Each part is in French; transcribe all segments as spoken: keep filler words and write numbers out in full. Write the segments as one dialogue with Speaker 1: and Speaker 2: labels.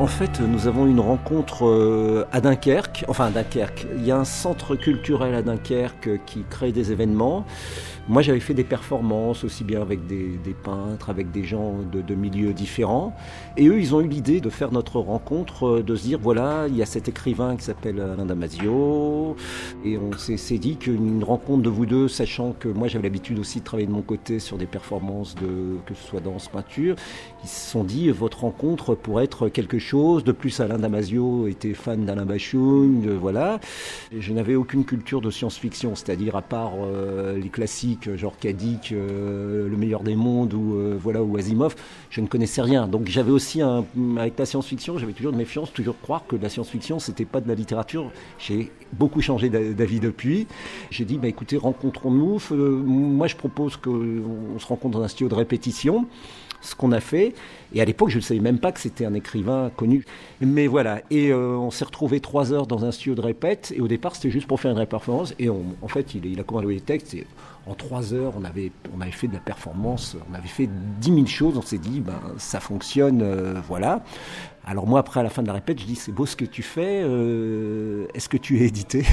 Speaker 1: En fait, nous avons une rencontre euh, à Dunkerque, enfin à Dunkerque. Il y a un centre culturel à Dunkerque qui crée des événements. Moi, j'avais fait des performances aussi bien avec des, des peintres, avec des gens de, de milieux différents. Et eux, ils ont eu l'idée de faire notre rencontre, de se dire, voilà, il y a cet écrivain qui s'appelle Alain Damasio. Et on s'est, s'est dit qu'une rencontre de vous deux, sachant que moi, j'avais l'habitude aussi de travailler de mon côté sur des performances, de, que ce soit danse, peinture, ils se sont dit, votre rencontre pourrait être quelque chose. De plus, Alain Damasio était fan d'Alain Bashung, voilà. Et je n'avais aucune culture de science-fiction, c'est-à-dire à part euh, les classiques, genre Kadik, euh, Le meilleur des mondes ou euh, voilà ou Asimov, je ne connaissais rien. Donc j'avais aussi un, avec la science-fiction, j'avais toujours de méfiance, toujours croire que la science-fiction c'était pas de la littérature. J'ai beaucoup changé d'avis depuis. J'ai dit bah écoutez, rencontrons-nous. Moi je propose qu'on se rencontre dans un studio de répétition. Ce qu'on a fait, et à l'époque je ne savais même pas que c'était un écrivain connu, mais voilà, et euh, on s'est retrouvés trois heures dans un studio de répète, et au départ c'était juste pour faire une performance, et on, en fait il, il a commandé les textes, et en trois heures on avait, on avait fait de la performance, on avait fait dix mille choses, on s'est dit ben ça fonctionne, euh, voilà. Alors moi après à la fin de la répète je dis c'est beau ce que tu fais, euh, est-ce que tu es édité?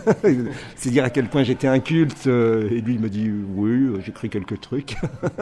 Speaker 1: C'est dire à quel point j'étais inculte, euh, et lui il me dit oui j'écris quelques trucs.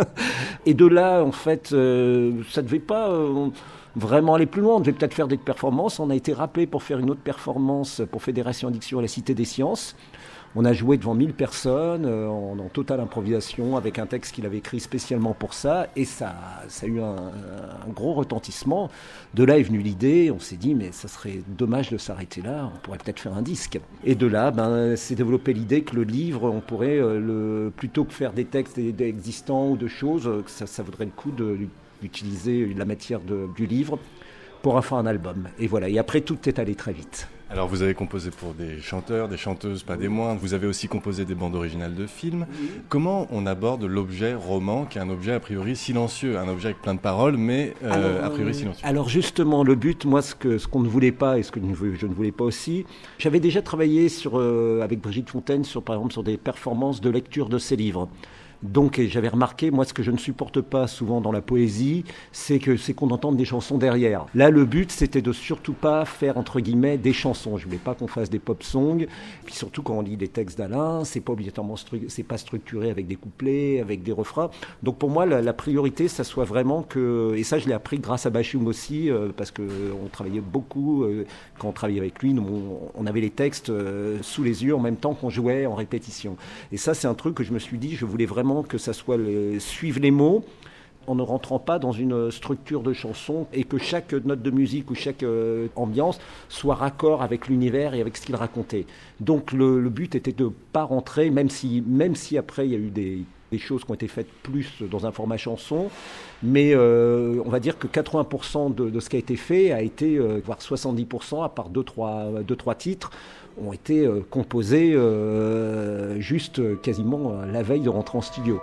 Speaker 1: Et de là en fait euh, ça devait pas euh, vraiment aller plus loin, on devait peut-être faire des performances, on a été rappelé pour faire une autre performance pour Fédération Addiction à la Cité des Sciences. On a joué devant mille personnes, euh, en, en totale improvisation, avec un texte qu'il avait écrit spécialement pour ça, et ça, ça a eu un, un gros retentissement. De là est venue l'idée, on s'est dit, mais ça serait dommage de s'arrêter là, on pourrait peut-être faire un disque. Et de là, ben, s'est développée l'idée que le livre, on pourrait, euh, le, plutôt que faire des textes existants ou de choses, euh, ça, ça vaudrait le coup de, d'utiliser la matière de, du livre pour en faire un album. Et voilà, et après, tout est allé très vite.
Speaker 2: Alors vous avez composé pour des chanteurs, des chanteuses, pas des moindres. Vous avez aussi composé des bandes originales de films. Oui. Comment on aborde l'objet roman, qui est un objet a priori silencieux, un objet avec plein de paroles, mais euh, alors, a priori silencieux?
Speaker 1: Alors justement, le but, moi, ce, que, ce qu'on ne voulait pas et ce que je ne voulais pas aussi, j'avais déjà travaillé sur, euh, avec Brigitte Fontaine, sur, par exemple, sur des performances de lecture de ses livres. Donc, et j'avais remarqué, moi, ce que je ne supporte pas souvent dans la poésie, c'est que c'est qu'on entende des chansons derrière. Là, le but, c'était de surtout pas faire, entre guillemets, des chansons. Je voulais pas qu'on fasse des pop songs. Puis surtout, quand on lit des textes d'Alain, c'est pas obligatoirement, stru- c'est pas structuré avec des couplets, avec des refrains. Donc, pour moi, la, la priorité, ça soit vraiment que, et ça, je l'ai appris grâce à Bashung aussi, euh, parce que on travaillait beaucoup, euh, quand on travaillait avec lui, nous, on, on avait les textes euh, sous les yeux en même temps qu'on jouait en répétition. Et ça, c'est un truc que je me suis dit, je voulais vraiment que ça soit le, suivre les mots en ne rentrant pas dans une structure de chanson et que chaque note de musique ou chaque euh, ambiance soit raccord avec l'univers et avec ce qu'il racontait. Donc le, le but était de ne pas rentrer, même si, même si après il y a eu des, des choses qui ont été faites plus dans un format chanson, mais euh, on va dire que quatre-vingts pour cent de, de ce qui a été fait a été, euh, voire soixante-dix pour cent, à part deux, trois, deux, trois titres, ont été euh, composés euh, juste euh, quasiment euh, la veille de rentrer en studio.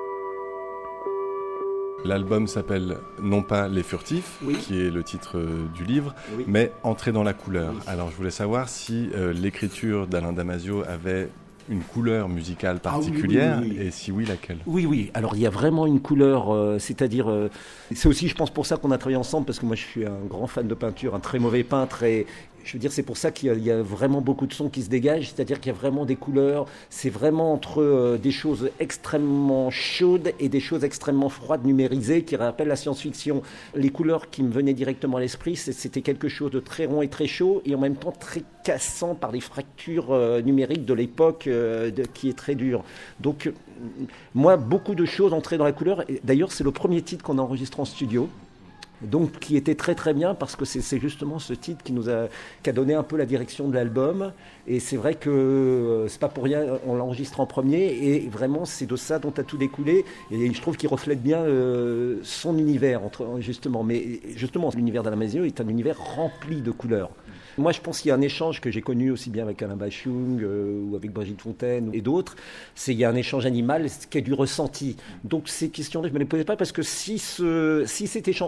Speaker 2: L'album s'appelle non pas Les Furtifs, oui. qui est le titre euh, du livre, oui. mais Entrer dans la couleur. Oui. Alors je voulais savoir si euh, l'écriture d'Alain Damasio avait une couleur musicale particulière, ah oui, oui, oui. et si oui, laquelle? Oui, oui. Alors, il y a vraiment une couleur, euh, c'est-à-dire... Euh, c'est aussi, je pense, pour ça qu'on a travaillé ensemble, parce que moi, je suis un grand fan de peinture, un très mauvais peintre, et je veux dire, c'est pour ça qu'il y a, il y a vraiment beaucoup de sons qui se dégagent, c'est-à-dire qu'il y a vraiment des couleurs, c'est vraiment entre euh, des choses extrêmement chaudes et des choses extrêmement froides, numérisées, qui rappellent la science-fiction. Les couleurs qui me venaient directement à l'esprit, c'était quelque chose de très rond et très chaud, et en même temps très cassant par les fractures euh, numériques de l'époque, euh, de, qui est très dure. Donc, euh, moi, beaucoup de choses entraient dans la couleur. Et d'ailleurs, c'est le premier titre qu'on a enregistré en studio. Donc, qui était très très bien parce que c'est, c'est justement ce titre qui nous a, qui a donné un peu la direction de l'album. Et c'est vrai que euh, c'est pas pour rien, on l'enregistre en premier et vraiment c'est de ça dont a tout découlé. Et je trouve qu'il reflète bien euh, son univers, entre, justement. Mais justement, l'univers d'Alain Damasio est un univers rempli de couleurs. Moi, je pense qu'il y a un échange que j'ai connu aussi bien avec Alain Bashung euh, ou avec Brigitte Fontaine et d'autres. C'est il y a un échange animal qui est du ressenti. Donc ces questions-là, je me les posais pas parce que si ce, si cet échange-là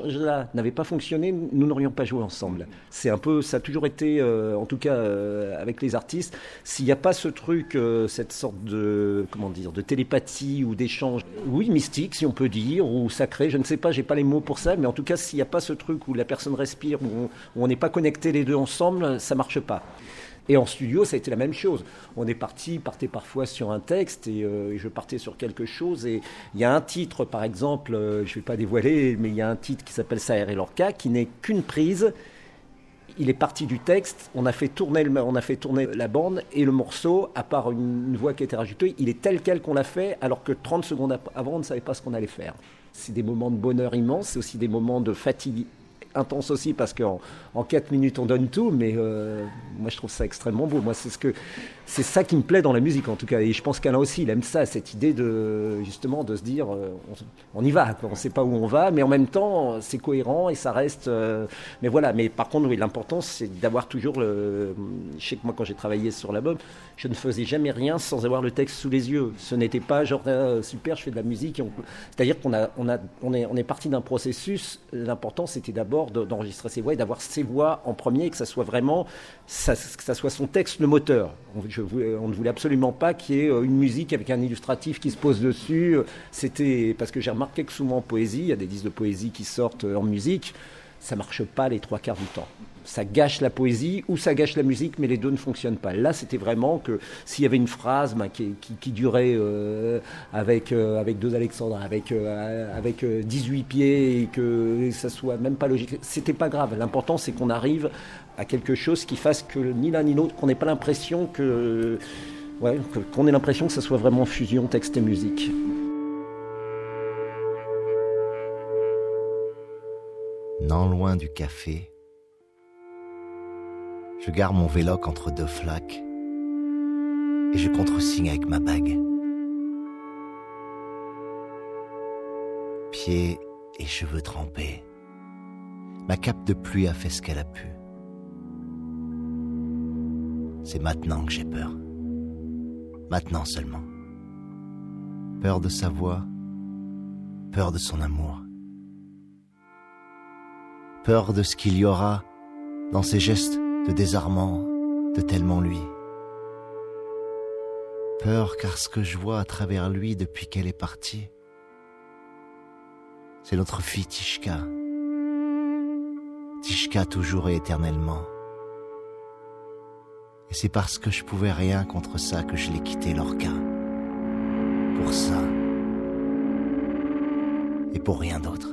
Speaker 1: pas, n'avait pas fonctionné, nous n'aurions pas joué ensemble. C'est un peu, ça a toujours été, euh, en tout cas euh, avec les artistes, s'il n'y a pas ce truc, euh, cette sorte de, comment dire, de télépathie ou d'échange, oui, mystique si on peut dire, ou sacré, je ne sais pas, j'ai pas les mots pour ça, mais en tout cas s'il n'y a pas ce truc où la personne respire, où on, où on n'est pas connectés les deux ensemble, ça marche pas. Et en studio, ça a été la même chose. On est parti, partait parfois sur un texte et, euh, et je partais sur quelque chose. Et il y a un titre, par exemple, euh, je ne vais pas dévoiler, mais il y a un titre qui s'appelle Saher et Lorca, qui n'est qu'une prise. Il est parti du texte, on a fait tourner, le, on a fait tourner la bande et le morceau, à part une, une voix qui a été rajoutée, il est tel quel qu'on l'a fait, alors que trente secondes avant, on ne savait pas ce qu'on allait faire. C'est des moments de bonheur immense, c'est aussi des moments de fatigue intense aussi parce qu'en en quatre minutes on donne tout, mais euh, moi je trouve ça extrêmement beau. Moi c'est ce que c'est ça qui me plaît dans la musique en tout cas, et je pense qu'Alain aussi il aime ça, cette idée de justement de se dire euh, on, on y va, quoi. On sait pas où on va, mais en même temps c'est cohérent et ça reste. Euh, mais voilà, mais par contre oui, l'important c'est d'avoir toujours le. Je sais que moi quand j'ai travaillé sur l'album, je ne faisais jamais rien sans avoir le texte sous les yeux. Ce n'était pas genre ah, super, je fais de la musique. On... C'est-à-dire qu'on a on a on est on est parti d'un processus. L'important c'était d'abord d'enregistrer ses voix et d'avoir ses voix en premier, et que ça soit vraiment ça, que ça soit son texte le moteur. On, je, on ne voulait absolument pas qu'il y ait une musique avec un illustratif qui se pose dessus. C'était parce que j'ai remarqué que souvent en poésie, il y a des disques de poésie qui sortent en musique, ça marche pas les trois quarts du temps. Ça gâche la poésie ou ça gâche la musique, mais les deux ne fonctionnent pas. Là, c'était vraiment que s'il y avait une phrase ben, qui, qui, qui durait euh, avec, euh, avec deux Alexandres, avec, euh, avec euh, dix-huit pieds et que ça soit même pas logique, c'était pas grave. L'important, c'est qu'on arrive à quelque chose qui fasse que ni l'un ni l'autre, qu'on n'ait pas l'impression que, ouais, que, qu'on ait l'impression que ça soit vraiment fusion texte et musique.
Speaker 3: Non loin du café, je gare mon véloc entre deux flaques et je contresigne avec ma bague. Pieds et cheveux trempés, ma cape de pluie a fait ce qu'elle a pu. C'est maintenant que j'ai peur. Maintenant seulement. Peur de sa voix, peur de son amour. Peur de ce qu'il y aura dans ses gestes de désarmant, de tellement lui. Peur car ce que je vois à travers lui depuis qu'elle est partie, c'est notre fille Tishka. Tishka toujours et éternellement. Et c'est parce que je pouvais rien contre ça que je l'ai quitté, Lorca. Pour ça. Et pour rien d'autre.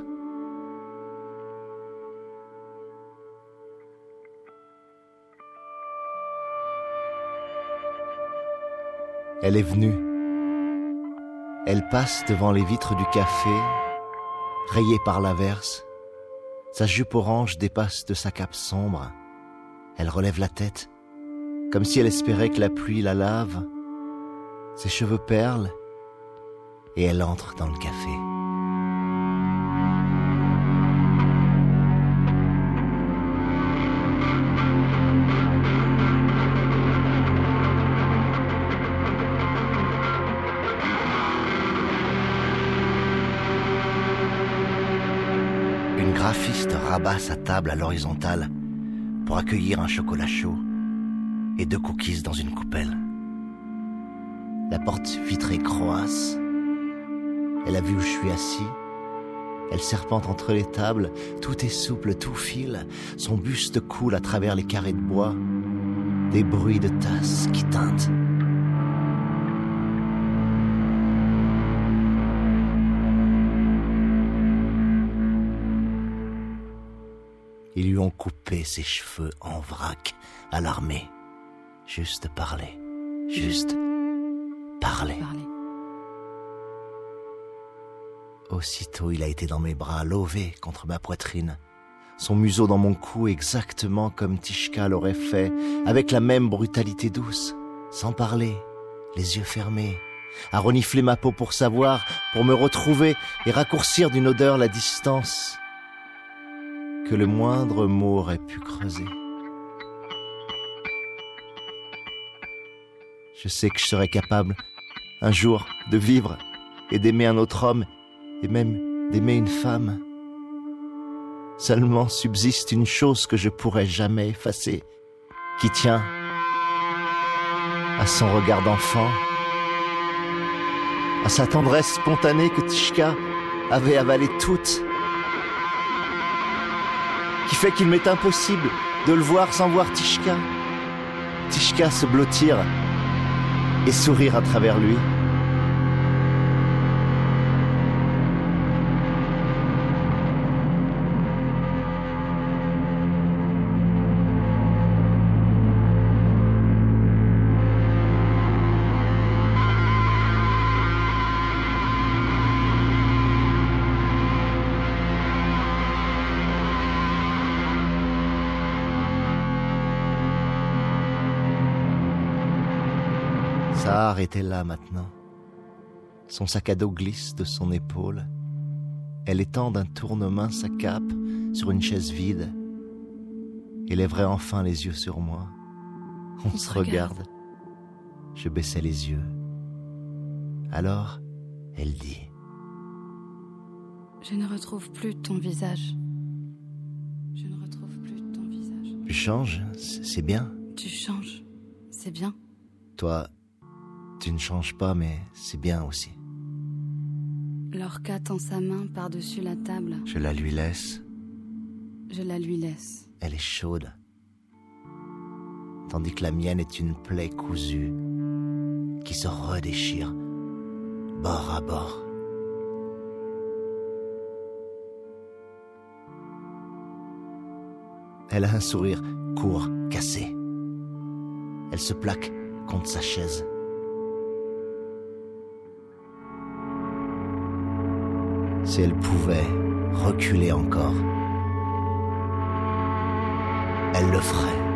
Speaker 3: Elle est venue. Elle passe devant les vitres du café, rayée par l'averse. Sa jupe orange dépasse de sa cape sombre. Elle relève la tête, comme si elle espérait que la pluie la lave. Ses cheveux perlent, et elle entre dans le café. Une graphiste rabat sa table à l'horizontale pour accueillir un chocolat chaud et deux cookies dans une coupelle. La porte vitrée croasse. Elle a vu où je suis assis. Elle serpente entre les tables. Tout est souple, tout file. Son buste coule à travers les carrés de bois. Des bruits de tasses qui tintent. Ils lui ont coupé ses cheveux en vrac à l'armée. Juste parler. Juste parler. parler. Aussitôt, il a été dans mes bras, lové contre ma poitrine. Son museau dans mon cou, exactement comme Tishka l'aurait fait, avec la même brutalité douce, sans parler, les yeux fermés, à renifler ma peau pour savoir, pour me retrouver et raccourcir d'une odeur la distance que le moindre mot aurait pu creuser. Je sais que je serais capable, un jour, de vivre et d'aimer un autre homme, et même d'aimer une femme. Seulement subsiste une chose que je pourrais jamais effacer, qui tient à son regard d'enfant, à sa tendresse spontanée que Tishka avait avalée toute, qui fait qu'il m'est impossible de le voir sans voir Tishka. Tishka se blottir et sourire à travers lui. Sahar était là maintenant. Son sac à dos glisse de son épaule. Elle étend d'un tournement sa cape sur une chaise vide et lèverait enfin les yeux sur moi. On, On se regarde. regarde. Je baissais les yeux. Alors, elle dit:
Speaker 4: Je ne retrouve plus ton visage. Je ne retrouve plus ton visage.
Speaker 3: Tu changes, c'est bien.
Speaker 4: Tu changes, c'est bien.
Speaker 3: Toi, tu ne changes pas, mais c'est bien aussi.
Speaker 4: Lorca tend sa main par-dessus la table.
Speaker 3: Je la lui laisse.
Speaker 4: Je la lui laisse.
Speaker 3: Elle est chaude. Tandis que la mienne est une plaie cousue qui se redéchire bord à bord. Elle a un sourire court, cassé. Elle se plaque contre sa chaise. Si elle pouvait reculer encore, elle le ferait.